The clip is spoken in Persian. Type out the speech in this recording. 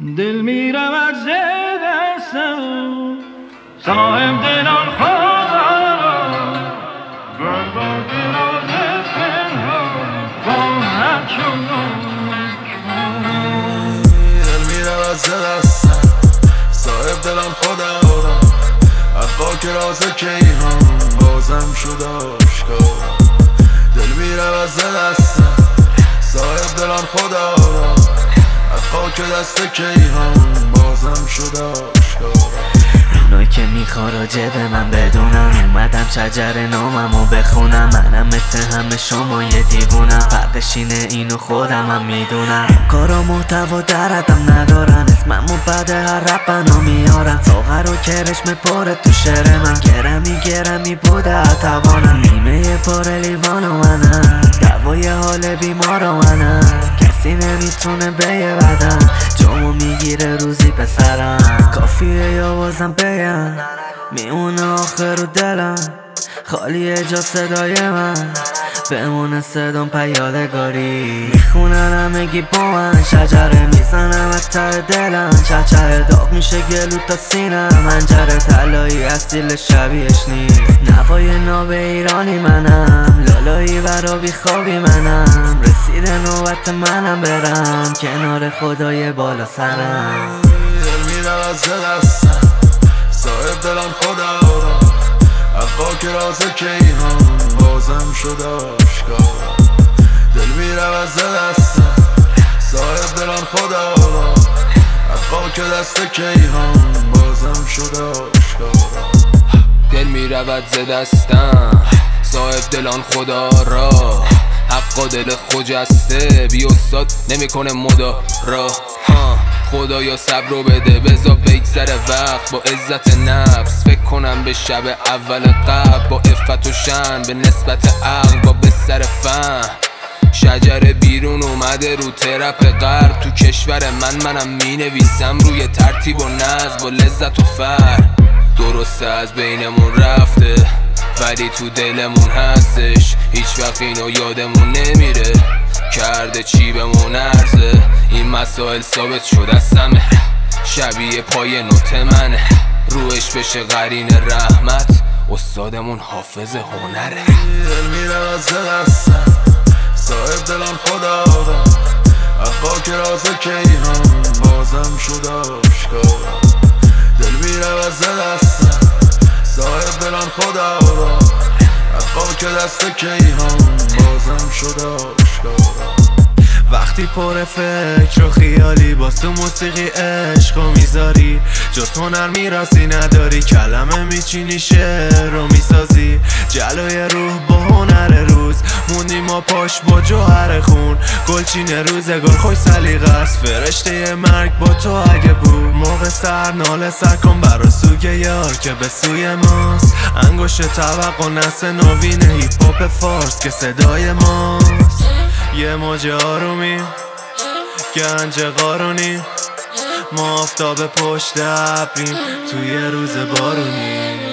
دل میرود ز دستم صاحب دلان خدا بردار دراز پنهان خواهد شد. دل میرود ز دستم صاحب دلان خدا حقا که راز کیهان بازم شد آشکارا. دل میرود ز دستم صاحب دلان خدا حقا که دست کیهان بازم شد آشکارا. اونایی که میخوان راجع به من بدونن اومدم شجر ناممو بخونم. منم مثل همه شما یه دیوونم، فرقش اینه اینو خودم هم میدونم. کارا محتوا درتم ندارن، اسممو بعد هر رپ بنا میارن. ساغر و کرشم پاره تو شعر من، گرمی بوده اتوانم. نیمه پاره لیوان و منم، دوای حال بیمار و منم. کسی نمیتونه به یه بدن جامو میگیره روزی پسرم. کافیه یا بازم بگم میمونه آخر رو دلم، خالیه جا صدای من بمونه صدام پیادگاری. میخونن همگی با من شجره میزنم از ته دلم. چهچه داغ میشه گلو تا سینم، منجره طلایی از دیل شبیهش نیست. نوای ناب ایرانی منم، لالایی برا بیخوابی منم. رسیده نوبت منم برم کنار خدای بالا سرم. دل میرود ز دستم صاحب دلان خدا حقا که راز کیهان بازم شد آشکارا. دل میرود ز دستم صاحب دلان خدا حقا که دست کیهان بازم شد آشکارا. دل میرود ز دستم صاحب دلان خدا را حقا دل خجسته بی استاد نمیکنه مدارا. خدایا صبر رو بده بذار بگذره وقت با عزت نفس. فکر کنم به شب اول قبل با عفت و شن به نسبت عقل با بستر فهم. شجر بیرون اومده رو ترپ غرب تو کشور منم مینویسم روی ترتیب و نظم با لذت و فر. درسته از بینمون رفته ولی تو دلمون هستش، هیچ وقت اینو یادمون نمیره کرده چی بهمون ارزه. این مسائل ثابت شد از سمه شبیه پای نوت منه، روش بشه قرین رحمت استادمون حافظ هنره. دل میرود ز دستم صاحب دلان خدا حقا که راز کیهان بازم شد آشکارا. دل میرود ز دستم صاحب دلان خدا حقا که دست کیهان بازم شد آشکارا. وقتی پر فکر و خیالی باز تو موسیقی عشق و میذاری، جز هنر میراسی نداری. کلمه میچینی شعر رو میسازی، جلوی روح با هنر روز موندی ما پاش با جوهر خون. گلچین روزگار خوش سلیقه است، فرشته مرگ با تو اگه بود. موقع سر ناله سر کن برا سوگ یار که به سوی ماست. انگشت توقع نسل نوین هیپ هاپ فارس که صدای ماست. یه موج آرومی گنج قارونی، ما آفتاب پشت ابریم توی روز بارونی.